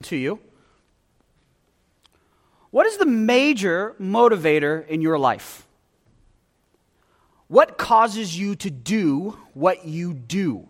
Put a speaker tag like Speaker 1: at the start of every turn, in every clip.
Speaker 1: to you. What is the major motivator in your life? What causes you to do what you do?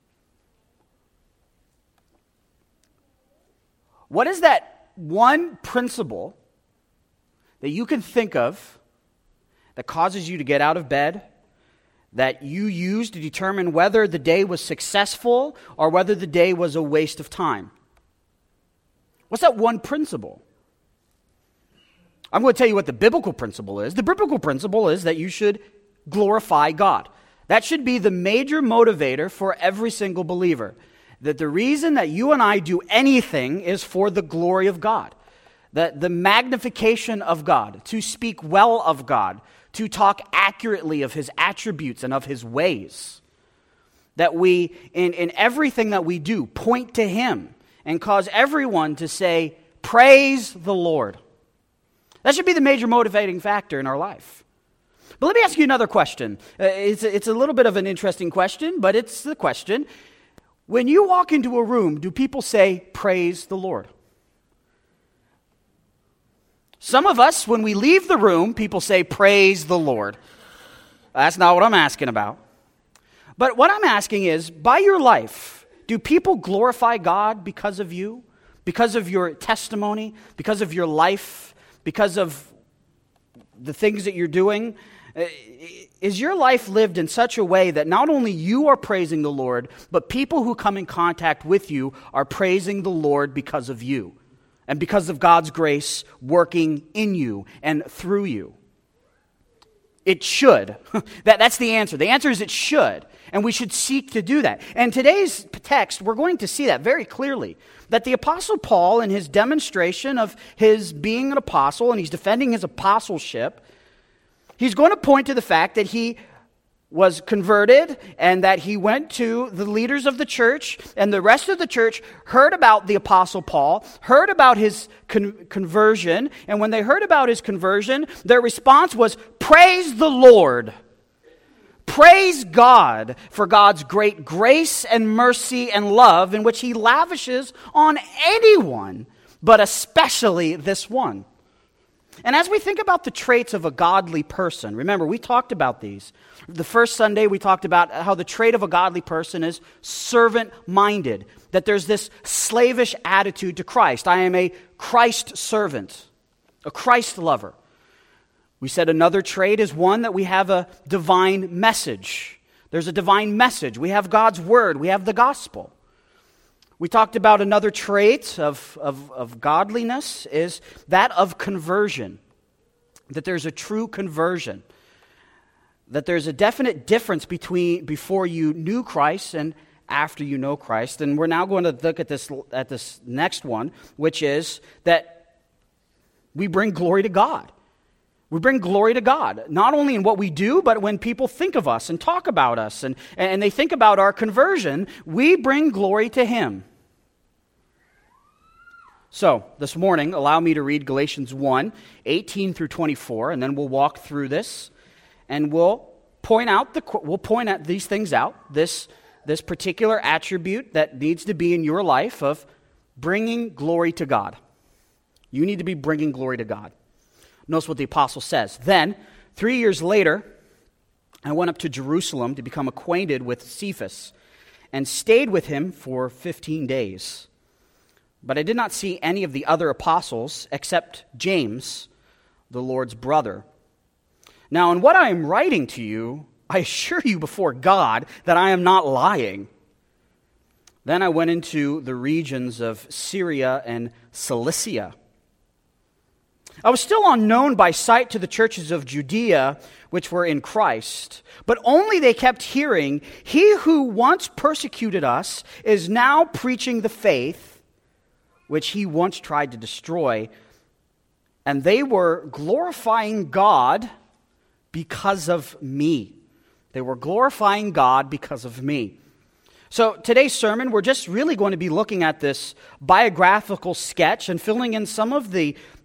Speaker 1: What is that one principle that you can think of that causes you to get out of bed, that you use to determine whether the day was successful or whether the day was a waste of time? What's that one principle? I'm going to tell you what the biblical principle is. The biblical principle is that you should glorify God. That should be the major motivator for every single believer. That the reason that you and I do anything is for the glory of God. The magnification of God, to speak well of God, to talk accurately of His attributes and of His ways. That we, in everything that we do, point to Him and cause everyone to say, praise the Lord. That should be the major motivating factor in our life. But let me ask you another question. It's a little bit of an interesting question, but it's the question. When you walk into a room, do people say, praise the Lord? Some of us, when we leave the room, people say, praise the Lord. That's not what I'm asking about. But what I'm asking is, by your life, do people glorify God because of you? Because of your testimony? Because of your life? Because of the things that you're doing? Is your life lived in such a way that not only you are praising the Lord, but people who come in contact with you are praising the Lord because of you and because of God's grace working in you and through you? It should. That's the answer. The answer is it should, and we should seek to do that. And today's text, we're going to see that very clearly, that the Apostle Paul, in his demonstration of his being an apostle, and he's defending his apostleship, he's going to point to the fact that he was converted and that he went to the leaders of the church, and the rest of the church heard about the Apostle Paul, heard about his conversion, and when they heard about his conversion, their response was, praise the Lord. Praise God for God's great grace and mercy and love in which He lavishes on anyone, but especially this one. And as we think about the traits of a godly person, remember, we talked about these. The first Sunday, we talked about how the trait of a godly person is servant-minded, that there's this slavish attitude to Christ. I am a Christ servant, a Christ lover. We said another trait is one that we have a divine message. There's a divine message. We have God's word. We have the gospel. We talked about another trait of godliness is that of conversion, that there's a true conversion, that there's a definite difference between before you knew Christ and after you know Christ. And we're now going to look at this next one, which is that we bring glory to God. We bring glory to God, not only in what we do, but when people think of us and talk about us and they think about our conversion, we bring glory to Him. So, this morning, allow me to read Galatians 1, 18 through 24, and then we'll walk through this, and we'll point at these things out, this particular attribute that needs to be in your life of bringing glory to God. You need to be bringing glory to God. Notice what the apostle says. Then, 3 years later, I went up to Jerusalem to become acquainted with Cephas and stayed with him for 15 days. But I did not see any of the other apostles except James, the Lord's brother. Now, in what I am writing to you, I assure you before God that I am not lying. Then I went into the regions of Syria and Cilicia. I was still unknown by sight to the churches of Judea, which were in Christ, but only they kept hearing, "He who once persecuted us is now preaching the faith which he once tried to destroy." And they were glorifying God because of me. They were glorifying God because of me. So today's sermon, we're just really going to be looking at this biographical sketch and filling in some of the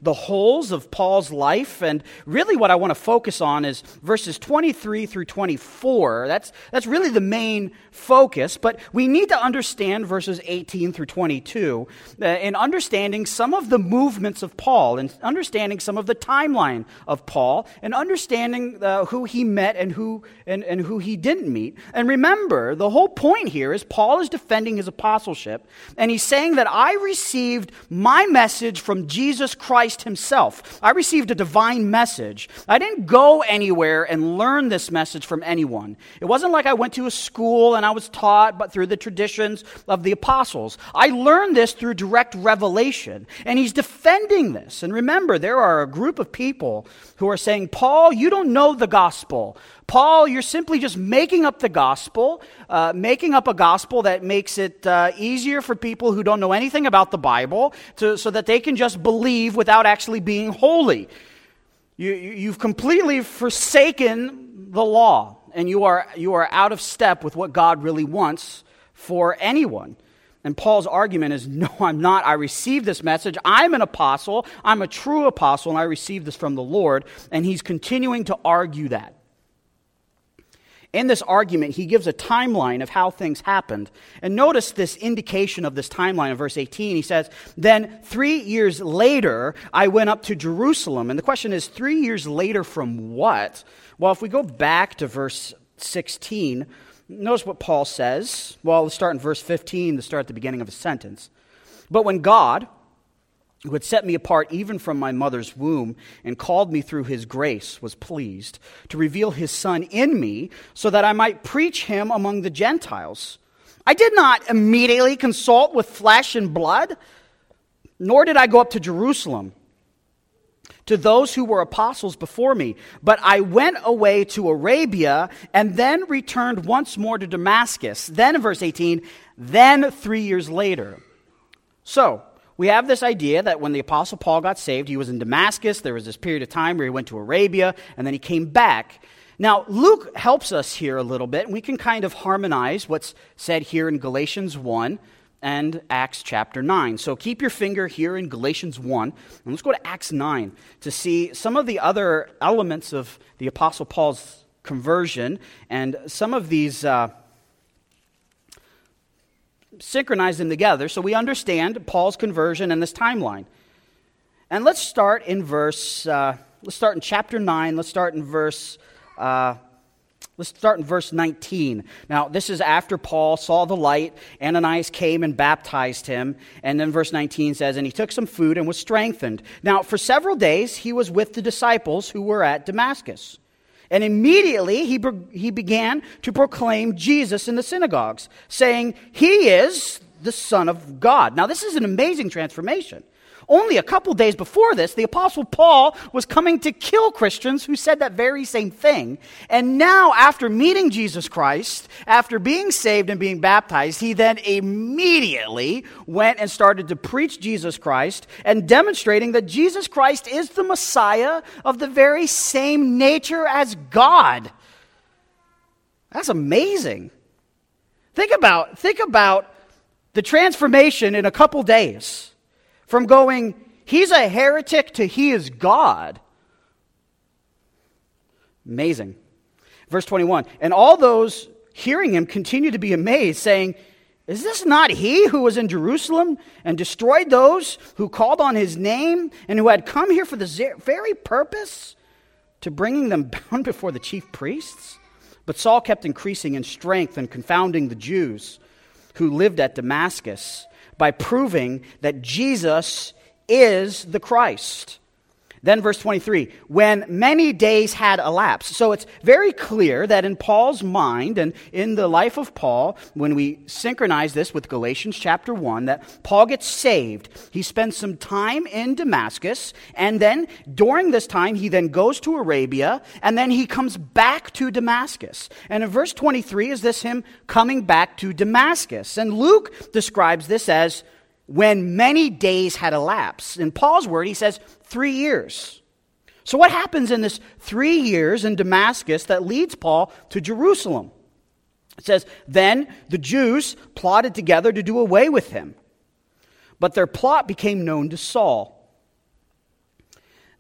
Speaker 1: the wholes of Paul's life, and really what I want to focus on is verses 23 through 24. That's really the main focus, but we need to understand verses 18 through 22 in understanding some of the movements of Paul, and understanding some of the timeline of Paul, and understanding who he met and who he didn't meet. And remember, the whole point here is Paul is defending his apostleship, and he's saying that I received my message from Jesus Christ himself. I received a divine message. I didn't go anywhere and learn this message from anyone. It wasn't like I went to a school and I was taught, but through the traditions of the apostles. I learned this through direct revelation. And he's defending this. And remember, there are a group of people who are saying, Paul, you don't know the gospel. Paul, you're simply just making up the gospel, making up a gospel that makes it easier for people who don't know anything about the Bible so that they can just believe without actually being holy. You've completely forsaken the law, and you are out of step with what God really wants for anyone. And Paul's argument is, no, I'm not. I received this message. I'm an apostle. I'm a true apostle, and I received this from the Lord. And he's continuing to argue that. In this argument, he gives a timeline of how things happened. And notice this indication of this timeline in verse 18. He says, then 3 years later, I went up to Jerusalem. And the question is, 3 years later from what? Well, if we go back to verse 16, notice what Paul says. Well, let's start in verse 15 to start at the beginning of a sentence. But when God, who had set me apart even from my mother's womb and called me through his grace, was pleased to reveal his Son in me so that I might preach him among the Gentiles. I did not immediately consult with flesh and blood, nor did I go up to Jerusalem to those who were apostles before me, but I went away to Arabia and then returned once more to Damascus. Then in verse 18, then 3 years later. So, we have this idea that when the Apostle Paul got saved, he was in Damascus. There was this period of time where he went to Arabia, and then he came back. Now, Luke helps us here a little bit, and we can kind of harmonize what's said here in Galatians 1 and Acts chapter 9. So keep your finger here in Galatians 1, and let's go to Acts 9 to see some of the other elements of the Apostle Paul's conversion, and some of these synchronize them together so we understand Paul's conversion and this timeline. And let's start in chapter 9. Let's start in verse 19. Now, this is after Paul saw the light. Ananias came and baptized him. And then verse 19 says, and he took some food and was strengthened. Now, for several days, he was with the disciples who were at Damascus. And immediately he began to proclaim Jesus in the synagogues, saying, he is the Son of God. Now, this is an amazing transformation. Only a couple days before this, the Apostle Paul was coming to kill Christians who said that very same thing. And now, after meeting Jesus Christ, after being saved and being baptized, he then immediately went and started to preach Jesus Christ and demonstrating that Jesus Christ is the Messiah of the very same nature as God. That's amazing. Think about the transformation in a couple days. From going, he's a heretic to he is God. Amazing. Verse 21, and all those hearing him continued to be amazed, saying, is this not he who was in Jerusalem and destroyed those who called on his name and who had come here for the very purpose to bringing them bound before the chief priests? But Saul kept increasing in strength and confounding the Jews who lived at Damascus, by proving that Jesus is the Christ. Then verse 23, when many days had elapsed. So it's very clear that in Paul's mind and in the life of Paul, when we synchronize this with Galatians chapter 1, that Paul gets saved. He spends some time in Damascus, and then during this time, he then goes to Arabia, and then he comes back to Damascus. And in verse 23 is this him coming back to Damascus. And Luke describes this as when many days had elapsed. In Paul's word, he says 3 years. So what happens in this 3 years in Damascus that leads Paul to Jerusalem? It says, then the Jews plotted together to do away with him. But their plot became known to Saul.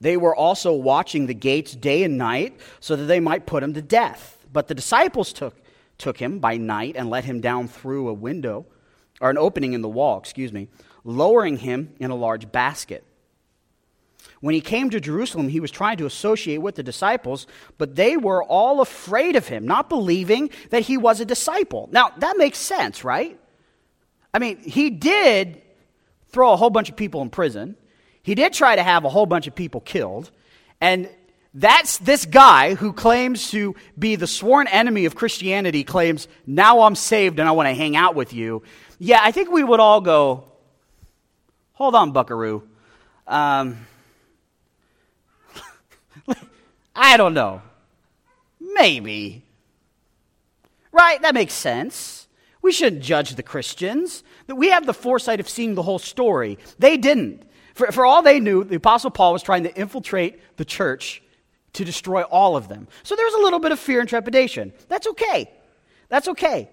Speaker 1: They were also watching the gates day and night so that they might put him to death. But the disciples took him by night and let him down through a window, or an opening in the wall, lowering him in a large basket. When he came to Jerusalem, he was trying to associate with the disciples, but they were all afraid of him, not believing that he was a disciple. Now, that makes sense, right? I mean, he did throw a whole bunch of people in prison. He did try to have a whole bunch of people killed. And that's this guy who claims to be the sworn enemy of Christianity, claims, now I'm saved and I want to hang out with you. Yeah, I think we would all go, hold on, buckaroo. I don't know. Maybe. Right? That makes sense. We shouldn't judge the Christians. We have the foresight of seeing the whole story. They didn't. For all they knew, the Apostle Paul was trying to infiltrate the church to destroy all of them. So there's a little bit of fear and trepidation. That's okay. That's okay.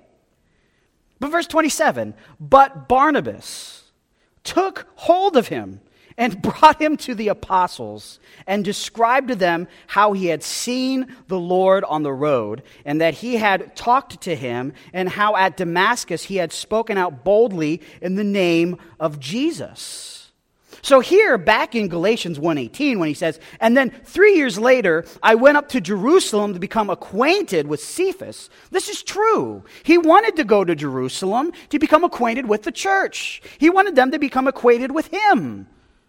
Speaker 1: But verse 27, but Barnabas took hold of him and brought him to the apostles and described to them how he had seen the Lord on the road and that he had talked to him and how at Damascus he had spoken out boldly in the name of Jesus. So here, back in Galatians 1:18, when he says, and then 3 years later, I went up to Jerusalem to become acquainted with Cephas. This is true. He wanted to go to Jerusalem to become acquainted with the church. He wanted them to become acquainted with him.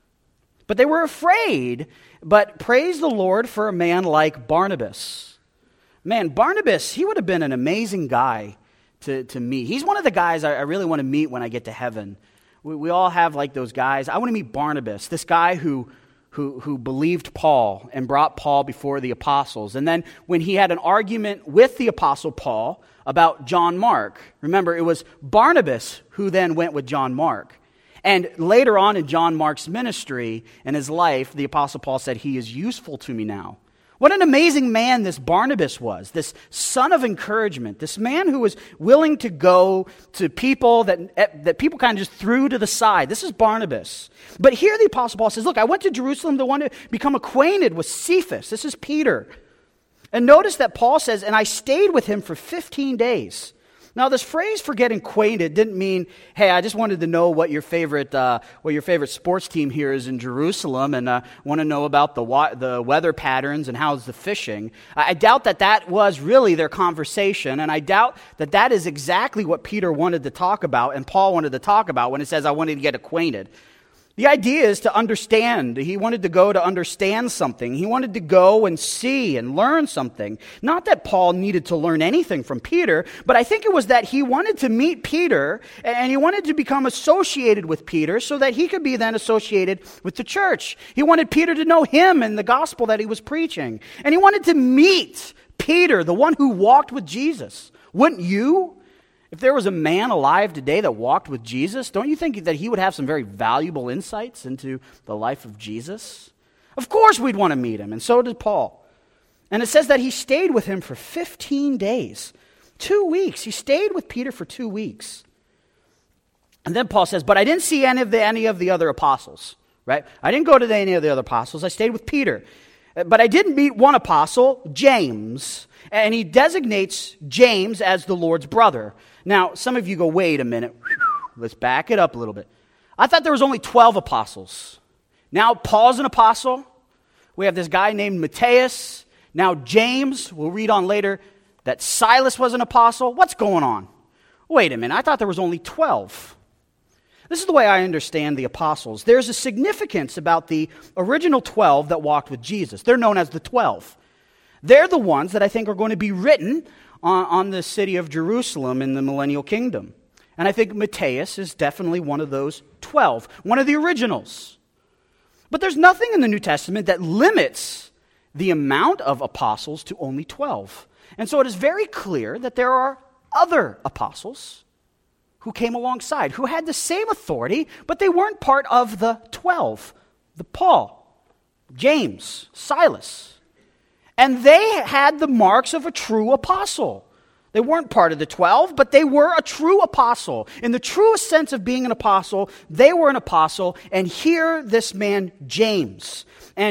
Speaker 1: But they were afraid. But praise the Lord for a man like Barnabas. Man, Barnabas, he would have been an amazing guy to meet. He's one of the guys I really want to meet when I get to heaven. We all have like those guys. I want to meet Barnabas, this guy who believed Paul and brought Paul before the apostles. And then when he had an argument with the apostle Paul about John Mark, remember it was Barnabas who then went with John Mark. And later on in John Mark's ministry and his life, the apostle Paul said, he is useful to me now. What an amazing man this Barnabas was, this son of encouragement, this man who was willing to go to people that people kind of just threw to the side. This is Barnabas. But here the Apostle Paul says, look, I went to Jerusalem to want to become acquainted with Cephas. This is Peter. And notice that Paul says, and I stayed with him for 15 days. Now, this phrase for getting acquainted didn't mean, hey, I just wanted to know what your favorite sports team here is in Jerusalem and want to know about the weather patterns and how's the fishing. I doubt that was really their conversation, and I doubt that is exactly what Peter wanted to talk about and Paul wanted to talk about when it says, I wanted to get acquainted. The idea is to understand. He wanted to go to understand something. He wanted to go and see and learn something. Not that Paul needed to learn anything from Peter, but I think it was that he wanted to meet Peter and he wanted to become associated with Peter so that he could be then associated with the church. He wanted Peter to know him and the gospel that he was preaching. And he wanted to meet Peter, the one who walked with Jesus. Wouldn't you? If there was a man alive today that walked with Jesus, don't you think that he would have some very valuable insights into the life of Jesus? Of course we'd want to meet him, and so did Paul. And it says that he stayed with him for 15 days. 2 weeks. He stayed with Peter for 2 weeks. And then Paul says, but I didn't see any of the other apostles, right? I didn't go to any of the other apostles. I stayed with Peter. But I did meet one apostle, James, and he designates James as the Lord's brother. Now, some of you go, wait a minute. Let's back it up a little bit. I thought there was only 12 apostles. Now, Paul's an apostle. We have this guy named Matthias. Now, James, we'll read on later, that Silas was an apostle. What's going on? Wait a minute. I thought there was only 12. This is the way I understand the apostles. There's a significance about the original 12 that walked with Jesus. They're known as the 12. They're the ones that I think are going to be written on the city of Jerusalem in the millennial kingdom. And I think Matthias is definitely one of those 12, one of the originals. But there's nothing in the New Testament that limits the amount of apostles to only 12. And so it is very clear that there are other apostles who came alongside, who had the same authority, but they weren't part of the 12. The Paul, James, Silas. And they had the marks of a true apostle. They weren't part of the 12, but they were a true apostle. In the truest sense of being an apostle, they were an apostle. And here, this man, James. And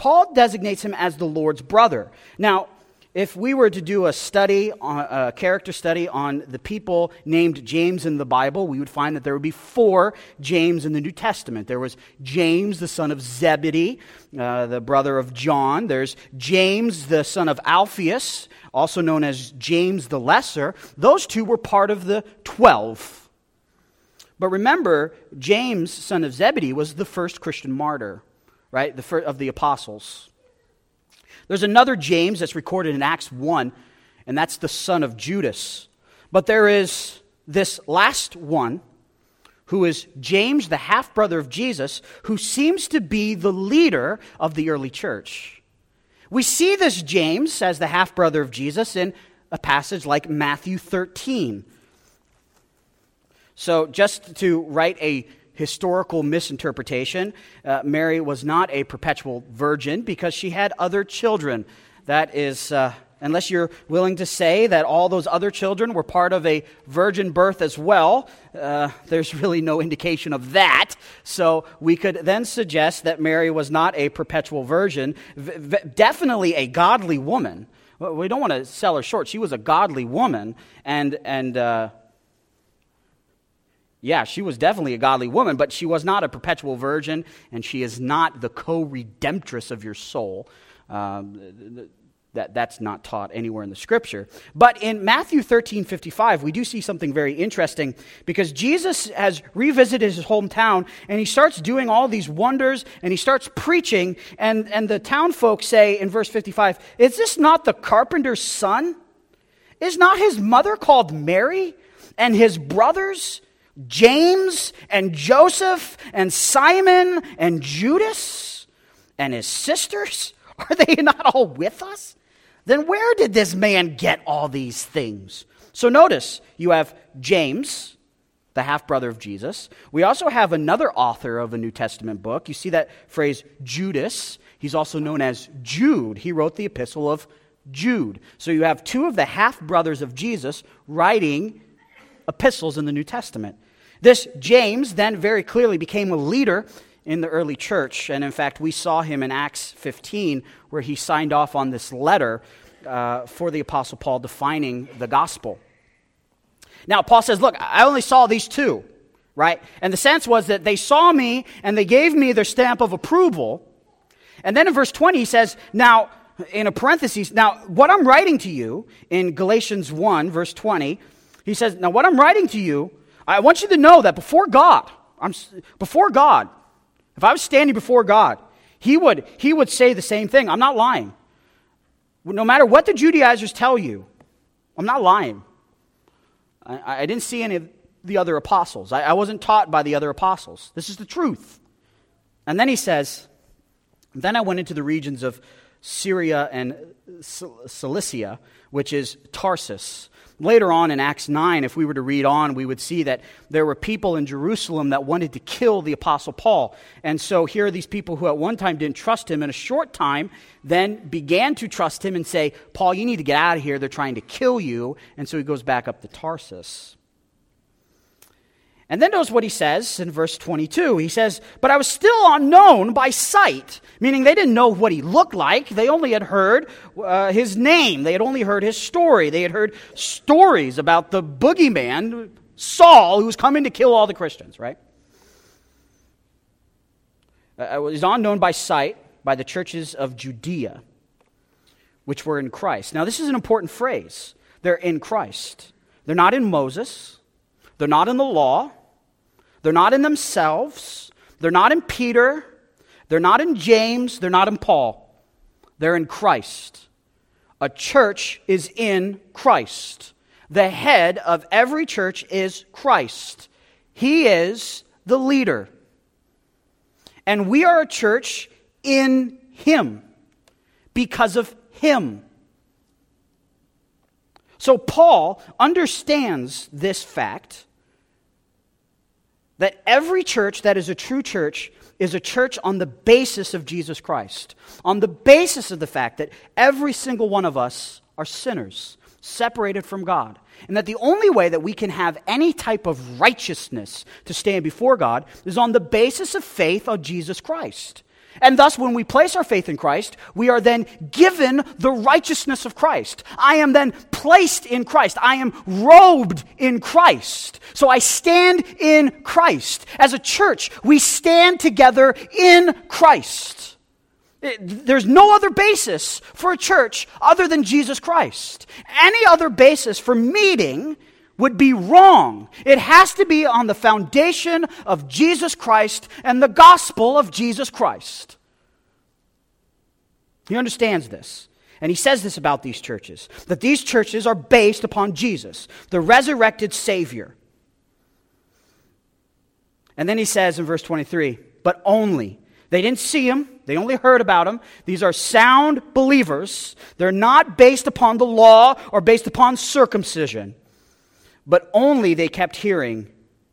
Speaker 1: Paul designates him as the Lord's brother. Now, if we were to do a character study on the people named James in the Bible, we would find that there would be 4 James in the New Testament. There was James, the son of Zebedee, the brother of John. There's James, the son of Alphaeus, also known as James the Lesser. Those 2 were part of the 12. But remember, James, son of Zebedee, was the first Christian martyr, right? The first of the apostles. There's another James that's recorded in Acts 1, and that's the son of Judas. But there is this last one, who is James, the half-brother of Jesus, who seems to be the leader of the early church. We see this James as the half-brother of Jesus in a passage like Matthew 13. So just to write a historical misinterpretation, Mary was not a perpetual virgin because she had other children. That is, unless you're willing to say that all those other children were part of a virgin birth as well, there's really no indication of that. So we could then suggest that Mary was not a perpetual virgin, definitely a godly woman. We don't want to sell her short. She was a godly woman, yeah, she was definitely a godly woman, but she was not a perpetual virgin, and she is not the co-redemptress of your soul. That's not taught anywhere in the Scripture. But in Matthew 13:55, we do see something very interesting, because Jesus has revisited his hometown, and he starts doing all these wonders, and he starts preaching, and the town folk say in verse 55, "Is this not the carpenter's son? Is not his mother called Mary, and his brothers James and Joseph and Simon and Judas and his sisters? Are they not all with us? Then where did this man get all these things?" So notice, you have James, the half-brother of Jesus. We also have another author of a New Testament book. You see that phrase Judas. He's also known as Jude. He wrote the epistle of Jude. So you have 2 of the half-brothers of Jesus writing epistles in the New Testament. This James then very clearly became a leader in the early church, and in fact we saw him in Acts 15 where he signed off on this letter for the Apostle Paul defining the gospel. Now Paul says, look, I only saw these 2, right? And the sense was that they saw me and they gave me their stamp of approval. And then in verse 20 he says, now, in a parenthesis, now what I'm writing to you in Galatians 1 verse 20, he says, now what I'm writing to you, I want you to know that before God, if I was standing before God, he would say the same thing. I'm not lying. No matter what the Judaizers tell you, I'm not lying. I didn't see any of the other apostles. I wasn't taught by the other apostles. This is the truth. And then he says, then I went into the regions of Syria and Cilicia, which is Tarsus. Later on in Acts 9, if we were to read on, we would see that there were people in Jerusalem that wanted to kill the Apostle Paul. And so here are these people who at one time didn't trust him, in a short time then began to trust him and say, Paul, you need to get out of here. They're trying to kill you. And so he goes back up to Tarsus. And then notice what he says in verse 22. He says, but I was still unknown by sight, meaning they didn't know what he looked like. They only had heard his name. They had only heard his story. They had heard stories about the boogeyman, Saul, who was coming to kill all the Christians, right? I was unknown by sight by the churches of Judea, which were in Christ. Now, this is an important phrase. They're in Christ. They're not in Moses. They're not in the law. They're not in themselves. They're not in Peter. They're not in James. They're not in Paul. They're in Christ. A church is in Christ. The head of every church is Christ. He is the leader. And we are a church in Him because of Him. So Paul understands this fact that every church that is a true church is a church on the basis of Jesus Christ, on the basis of the fact that every single one of us are sinners, separated from God, and that the only way that we can have any type of righteousness to stand before God is on the basis of faith on Jesus Christ. And thus, when we place our faith in Christ, we are then given the righteousness of Christ. I am then placed in Christ. I am robed in Christ. So I stand in Christ. As a church, we stand together in Christ. There's no other basis for a church other than Jesus Christ. Any other basis for meeting would be wrong. It has to be on the foundation of Jesus Christ and the gospel of Jesus Christ. He understands this. And he says this about these churches, that these churches are based upon Jesus, the resurrected Savior. And then he says in verse 23, but only. They didn't see him. They only heard about him. These are sound believers. They're not based upon the law or based upon circumcision. But only they kept hearing,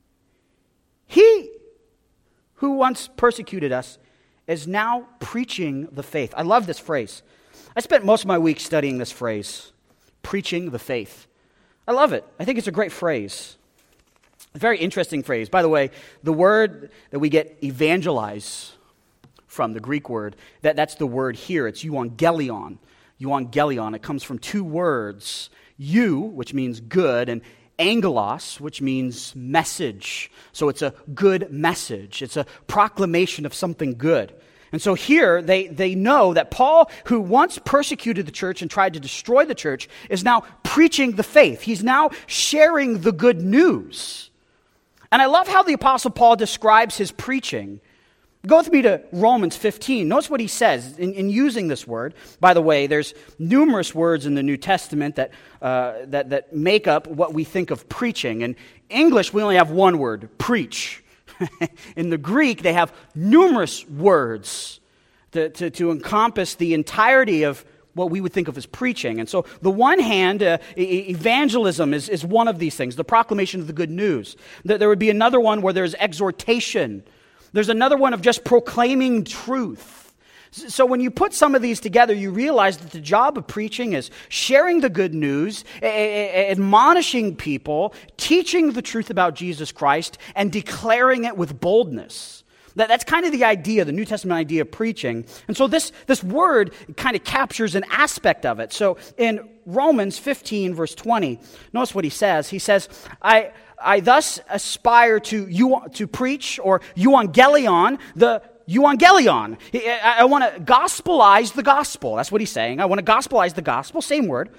Speaker 1: he who once persecuted us is now preaching the faith. I love this phrase. I spent most of my week studying this phrase, preaching the faith. I love it. I think it's a great phrase. A very interesting phrase. By the way, the word that we get evangelize from, the Greek word, that's the word here. It's euangelion. Euangelion. It comes from two words, which means good, and angelos, which means message. So it's a good message. It's a proclamation of something good. And so here they know that Paul, who once persecuted the church and tried to destroy the church, is now preaching the faith. He's now sharing the good news. And I love how the Apostle Paul describes his preaching. Go with me to Romans 15. Notice what he says in using this word. By the way, there's numerous words in the New Testament that make up what we think of preaching. In English, we only have one word, preach. In the Greek, they have numerous words to encompass the entirety of what we would think of as preaching. And so, the one hand, evangelism is one of these things, the proclamation of the good news. There would be another one where there's exhortation. There's another one of just proclaiming truth. So when you put some of these together, you realize that the job of preaching is sharing the good news, admonishing people, teaching the truth about Jesus Christ, and declaring it with boldness. That's kind of the idea, the New Testament idea of preaching. And so this word kind of captures an aspect of it. So in Romans 15, verse 20, notice what he says. He says, I thus aspire to preach, or euangelion, the euangelion. I want to gospelize the gospel. That's what he's saying. I want to gospelize the gospel, same word.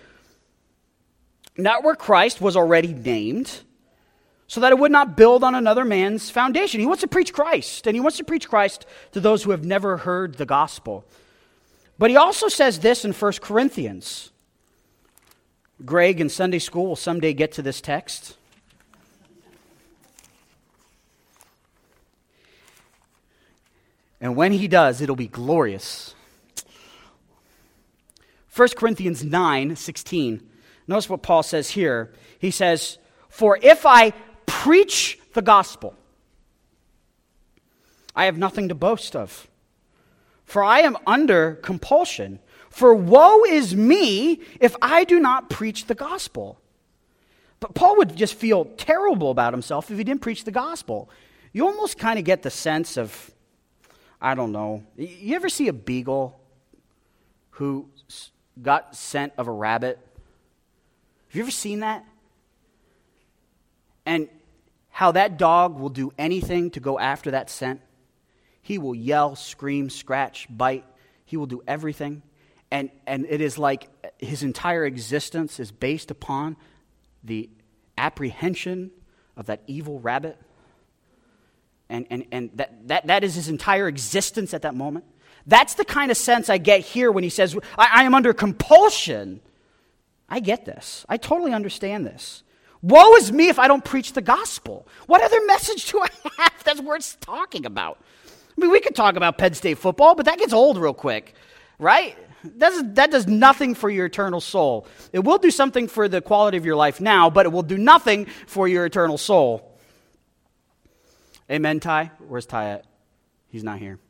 Speaker 1: Not where Christ was already named, so that it would not build on another man's foundation. He wants to preach Christ, and he wants to preach Christ to those who have never heard the gospel. But he also says this in 1 Corinthians. Greg in Sunday school will someday get to this text. And when he does, it'll be glorious. 1 Corinthians 9:16. Notice what Paul says here. He says, for if I preach the gospel, I have nothing to boast of. For I am under compulsion. For woe is me if I do not preach the gospel. But Paul would just feel terrible about himself if he didn't preach the gospel. You almost kind of get the sense of, I don't know. You ever see a beagle who got scent of a rabbit? Have you ever seen that? And how that dog will do anything to go after that scent? He will yell, scream, scratch, bite. He will do everything. And it is like his entire existence is based upon the apprehension of that evil rabbit. And that is his entire existence at that moment. That's the kind of sense I get here when he says, I am under compulsion. I get this. I totally understand this. Woe is me if I don't preach the gospel. What other message do I have that's worth talking about? I mean, we could talk about Penn State football, but that gets old real quick, right? That does nothing for your eternal soul. It will do something for the quality of your life now, but it will do nothing for your eternal soul. Amen, Ty? Where's Ty at? He's not here.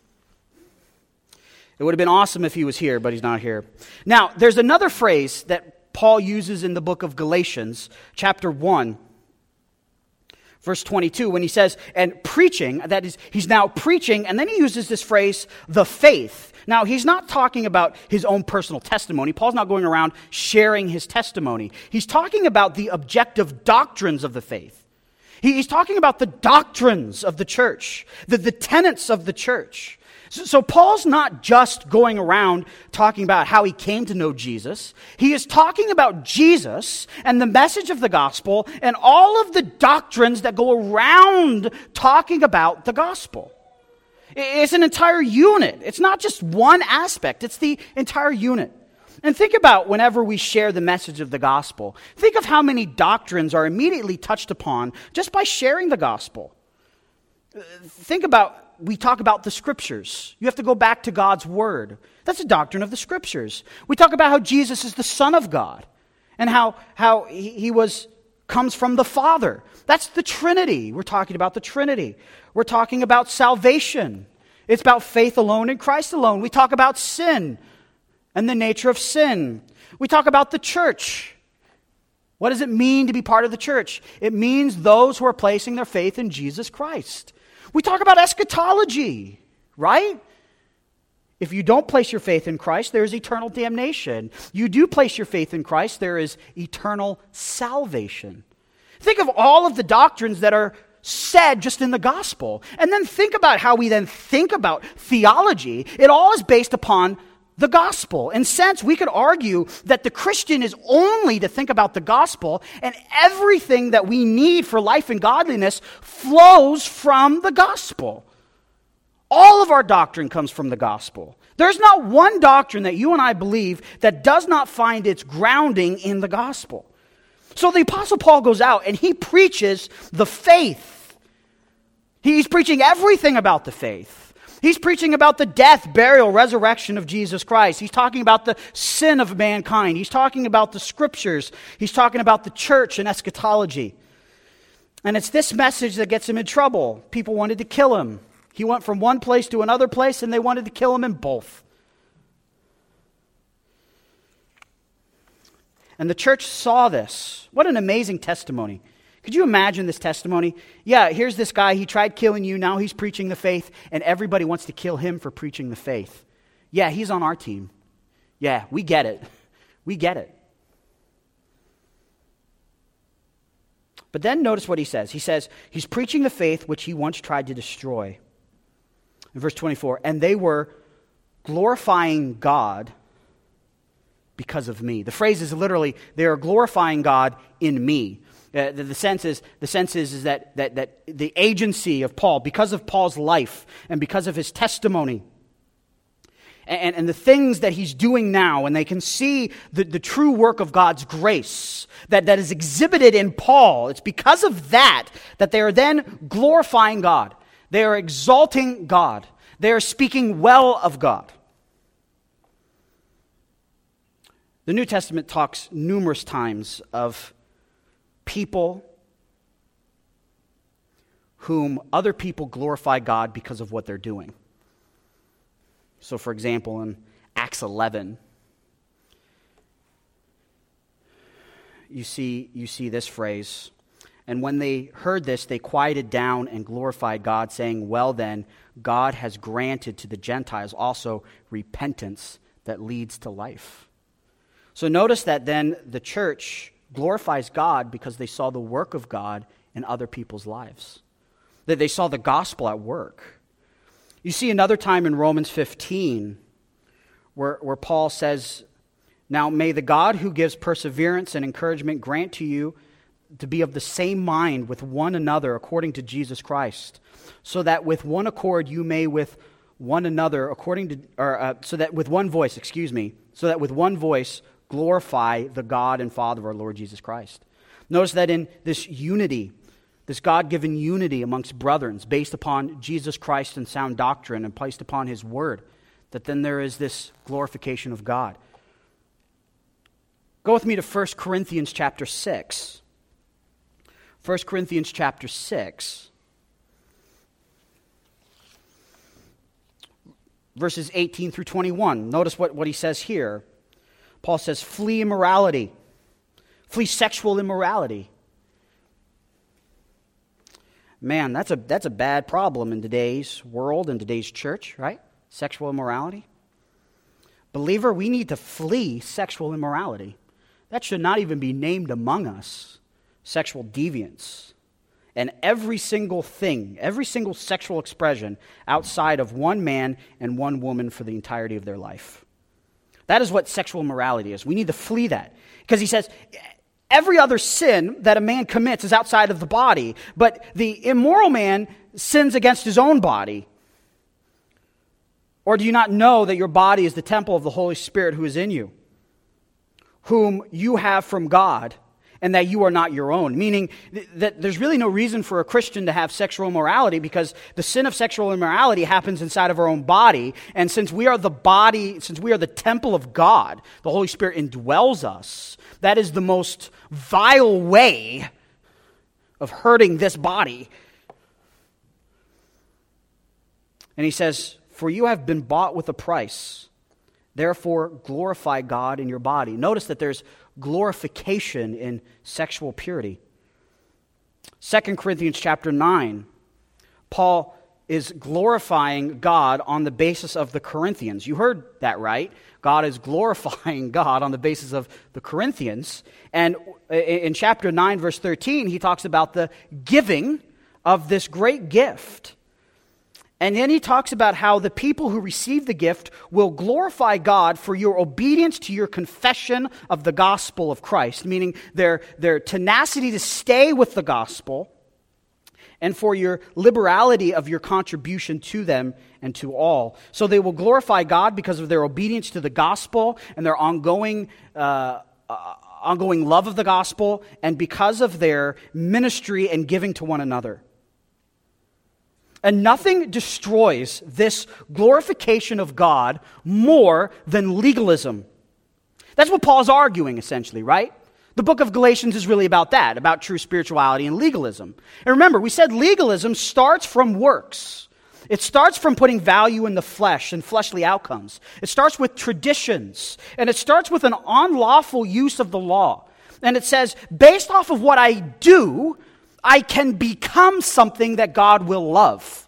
Speaker 1: It would have been awesome if he was here, but he's not here. Now, there's another phrase that Paul uses in the book of Galatians, chapter 1, Verse 22, when he says, and preaching, that is, he's now preaching, and then he uses this phrase, the faith. Now, he's not talking about his own personal testimony. Paul's not going around sharing his testimony. He's talking about the objective doctrines of the faith. He's talking about the doctrines of the church, the tenets of the church. So Paul's not just going around talking about how he came to know Jesus. He is talking about Jesus and the message of the gospel and all of the doctrines that go around talking about the gospel. It's an entire unit. It's not just one aspect. It's the entire unit. And think about whenever we share the message of the gospel. Think of how many doctrines are immediately touched upon just by sharing the gospel. Think about, we talk about the scriptures. You have to go back to God's word. That's a doctrine of the scriptures. We talk about how Jesus is the Son of God and how he comes from the Father. That's the Trinity. We're talking about the Trinity. We're talking about salvation. It's about faith alone in Christ alone. We talk about sin and the nature of sin. We talk about the church. What does it mean to be part of the church? It means those who are placing their faith in Jesus Christ. We talk about eschatology, right? If you don't place your faith in Christ, there is eternal damnation. You do place your faith in Christ, there is eternal salvation. Think of all of the doctrines that are said just in the gospel. And then think about how we then think about theology. It all is based upon the gospel. In a sense, we could argue that the Christian is only to think about the gospel, and everything that we need for life and godliness flows from the gospel. All of our doctrine comes from the gospel. There's not one doctrine that you and I believe that does not find its grounding in the gospel. So the Apostle Paul goes out and he preaches the faith. He's preaching everything about the faith. He's preaching about the death, burial, resurrection of Jesus Christ. He's talking about the sin of mankind. He's talking about the scriptures. He's talking about the church and eschatology. And it's this message that gets him in trouble. People wanted to kill him. He went from one place to another place, and they wanted to kill him in both. And the church saw this. What an amazing testimony. Could you imagine this testimony? Yeah, here's this guy, he tried killing you, now he's preaching the faith, and everybody wants to kill him for preaching the faith. Yeah, he's on our team. Yeah, we get it. We get it. But then notice what he says. He says, he's preaching the faith which he once tried to destroy. In verse 24, and they were glorifying God because of me. The phrase is literally, they are glorifying God in me. The sense is that the agency of Paul, because of Paul's life and because of his testimony and the things that he's doing now, and they can see the true work of God's grace that is exhibited in Paul. It's because of that they are then glorifying God. They are exalting God. They are speaking well of God. The New Testament talks numerous times of people whom other people glorify God because of what they're doing. So, for example, in Acts 11, you see this phrase, and when they heard this, they quieted down and glorified God, saying, well then, God has granted to the Gentiles also repentance that leads to life. So notice that then the church glorifies God because they saw the work of God in other people's lives. That they saw the gospel at work. You see another time in Romans 15 where Paul says, now may the God who gives perseverance and encouragement grant to you to be of the same mind with one another according to Jesus Christ, so that with one accord you may with one another so that with one voice glorify the God and Father of our Lord Jesus Christ. Notice that in this unity, this God-given unity amongst brethren based upon Jesus Christ and sound doctrine and placed upon his word, that then there is this glorification of God. Go with me to 1 Corinthians chapter 6. 1 Corinthians chapter 6. Verses 18 through 21. Notice what he says here. Paul says, flee immorality. Flee sexual immorality. Man, that's a bad problem in today's world, in today's church, right? Sexual immorality. Believer, we need to flee sexual immorality. That should not even be named among us, sexual deviance. And every single thing, every single sexual expression outside of one man and one woman for the entirety of their life. That is what sexual immorality is. We need to flee that. Because he says, every other sin that a man commits is outside of the body, but the immoral man sins against his own body. Or do you not know that your body is the temple of the Holy Spirit who is in you, whom you have from God, and that you are not your own? Meaning that there's really no reason for a Christian to have sexual immorality, because the sin of sexual immorality happens inside of our own body. And since we are the body, since we are the temple of God, the Holy Spirit indwells us. That is the most vile way of hurting this body. And he says, for you have been bought with a price. Therefore, glorify God in your body. Notice that there's glorification in sexual purity. 2 Corinthians chapter 9, Paul is glorifying God on the basis of the Corinthians. You heard that right. God is glorifying God on the basis of the Corinthians. And in chapter 9, verse 13, he talks about the giving of this great gift. And then he talks about how the people who receive the gift will glorify God for your obedience to your confession of the gospel of Christ, meaning their tenacity to stay with the gospel, and for your liberality of your contribution to them and to all. So they will glorify God because of their obedience to the gospel and their ongoing love of the gospel, and because of their ministry and giving to one another. And nothing destroys this glorification of God more than legalism. That's what Paul's arguing, essentially, right? The book of Galatians is really about that, about true spirituality and legalism. And remember, we said legalism starts from works. It starts from putting value in the flesh and fleshly outcomes. It starts with traditions. And it starts with an unlawful use of the law. And it says, based off of what I do, I can become something that God will love.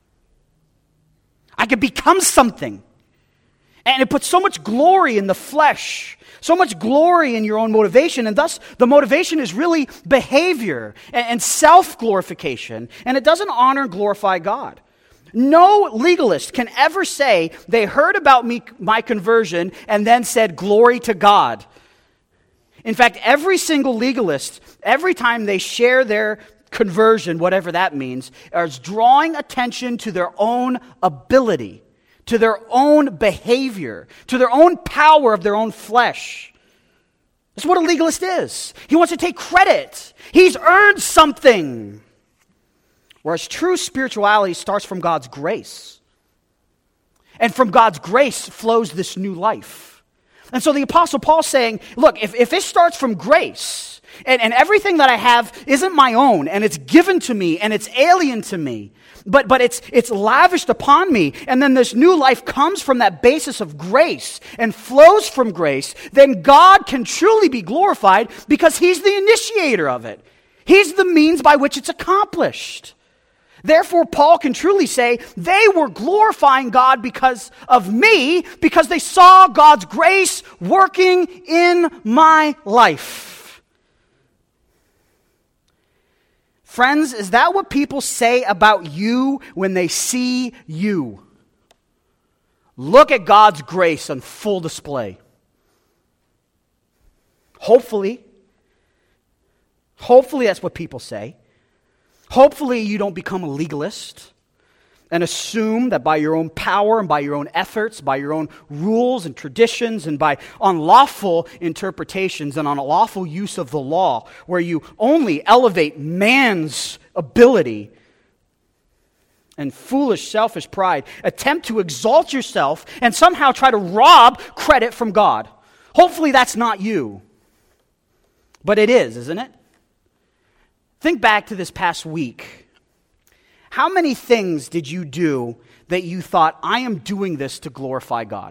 Speaker 1: I can become something. And it puts so much glory in the flesh, so much glory in your own motivation, and thus the motivation is really behavior and self-glorification, and it doesn't honor and glorify God. No legalist can ever say they heard about my conversion and then said, glory to God. In fact, every single legalist, every time they share their conversion, whatever that means, is drawing attention to their own ability, to their own behavior, to their own power of their own flesh. That's what a legalist is. He wants to take credit. He's earned something. Whereas true spirituality starts from God's grace. And from God's grace flows this new life. And so the Apostle Paul's saying, look, if it starts from grace, and everything that I have isn't my own, and it's given to me, and it's alien to me, but it's lavished upon me, and then this new life comes from that basis of grace and flows from grace, then God can truly be glorified because He's the initiator of it. He's the means by which it's accomplished. Therefore, Paul can truly say, they were glorifying God because of me, because they saw God's grace working in my life. Friends, is that what people say about you when they see you? Look at God's grace on full display. Hopefully that's what people say. Hopefully you don't become a legalist and assume that by your own power and by your own efforts, by your own rules and traditions and by unlawful interpretations and unlawful use of the law, where you only elevate man's ability and foolish, selfish pride, attempt to exalt yourself and somehow try to rob credit from God. Hopefully that's not you. But it is, isn't it? Think back to this past week. How many things did you do that you thought, I am doing this to glorify God?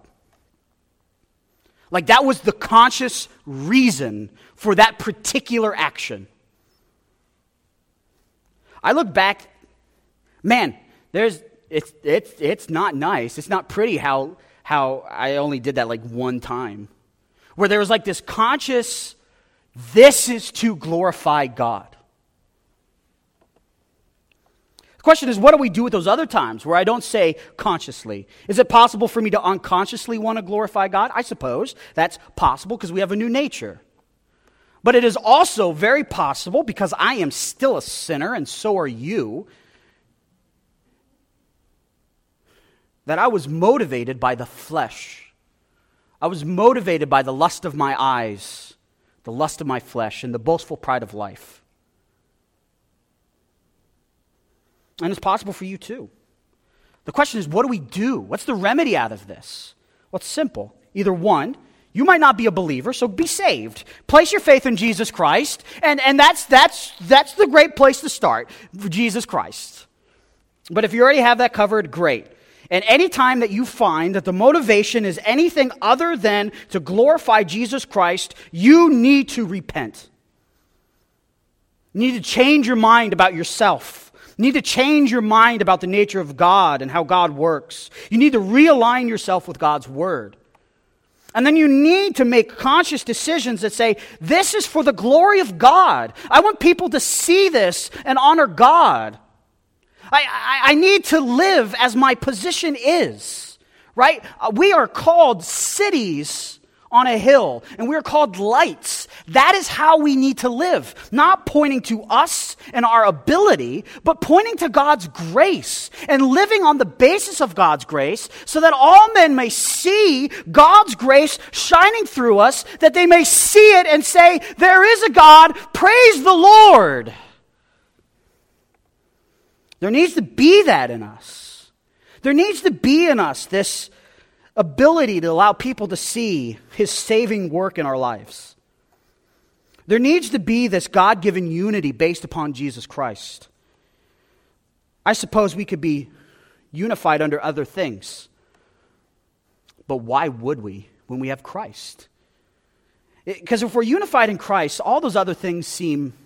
Speaker 1: Like that was the conscious reason for that particular action. I look back Man, it's not nice. It's not pretty how I only did that like one time. Where there was like this conscious, this is to glorify God. The question is, what do we do with those other times where I don't say consciously? Is it possible for me to unconsciously want to glorify God? I suppose that's possible because we have a new nature. But it is also very possible, because I am still a sinner and so are you, that I was motivated by the flesh. I was motivated by the lust of my eyes, the lust of my flesh, and the boastful pride of life. And it's possible for you too. The question is, what do we do? What's the remedy out of this? Well, it's simple. Either one, you might not be a believer, so be saved. Place your faith in Jesus Christ, and that's the great place to start, Jesus Christ. But if you already have that covered, great. And any time that you find that the motivation is anything other than to glorify Jesus Christ, you need to repent. You need to change your mind about yourself. You need to change your mind about the nature of God and how God works. You need to realign yourself with God's Word. And then you need to make conscious decisions that say, this is for the glory of God. I want people to see this and honor God. I need to live as my position is, right? We are called cities on a hill, and we are called lights. That is how we need to live, not pointing to us and our ability, but pointing to God's grace and living on the basis of God's grace so that all men may see God's grace shining through us, that they may see it and say, there is a God, praise the Lord. There needs to be that in us. There needs to be in us this ability to allow people to see His saving work in our lives. There needs to be this God-given unity based upon Jesus Christ. I suppose we could be unified under other things. But why would we when we have Christ? Because if we're unified in Christ, all those other things seem,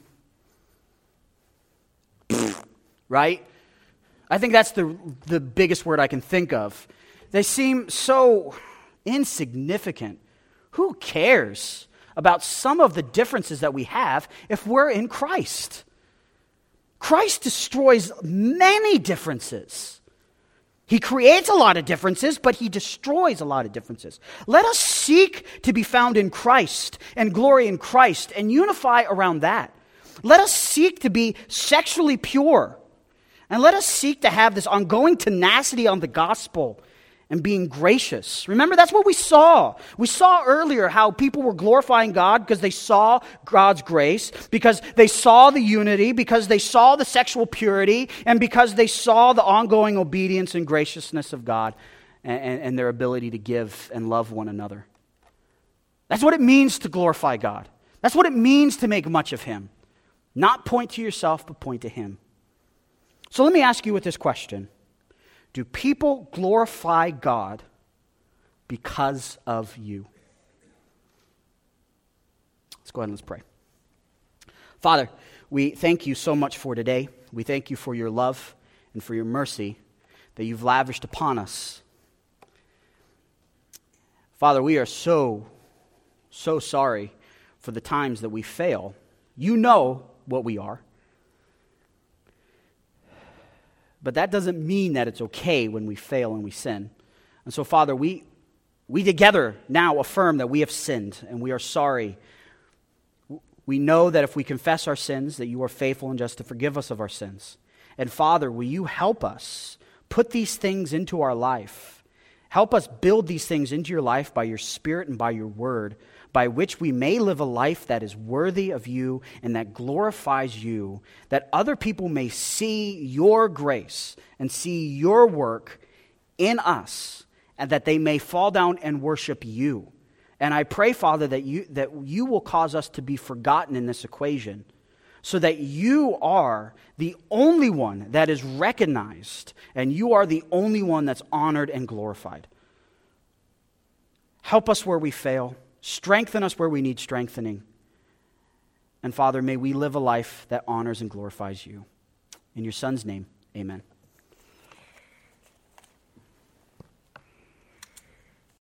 Speaker 1: right? I think that's the biggest word I can think of. They seem so insignificant. Who cares about some of the differences that we have if we're in Christ? Christ destroys many differences. He creates a lot of differences, but He destroys a lot of differences. Let us seek to be found in Christ and glory in Christ and unify around that. Let us seek to be sexually pure. And let us seek to have this ongoing tenacity on the gospel and being gracious. Remember, that's what we saw. We saw earlier how people were glorifying God because they saw God's grace, because they saw the unity, because they saw the sexual purity, and because they saw the ongoing obedience and graciousness of God and their ability to give and love one another. That's what it means to glorify God. That's what it means to make much of Him. Not point to yourself, but point to Him. So let me ask you with this question. Do people glorify God because of you? Let's go ahead and let's pray. Father, we thank you so much for today. We thank you for your love and for your mercy that you've lavished upon us. Father, we are so sorry for the times that we fail. You know what we are. But that doesn't mean that it's okay when we fail and we sin. And so, Father, we together now affirm that we have sinned and we are sorry. We know that if we confess our sins, that you are faithful and just to forgive us of our sins. And Father, will you help us put these things into our life? Help us build these things into your life by your Spirit and by your word, by which we may live a life that is worthy of you and that glorifies you, that other people may see your grace and see your work in us, and that they may fall down and worship you. And I pray, Father, that you will cause us to be forgotten in this equation, so that you are the only one that is recognized, and you are the only one that's honored and glorified. Help us where we fail. Strengthen us where we need strengthening. And Father, may we live a life that honors and glorifies you. In your Son's name, amen.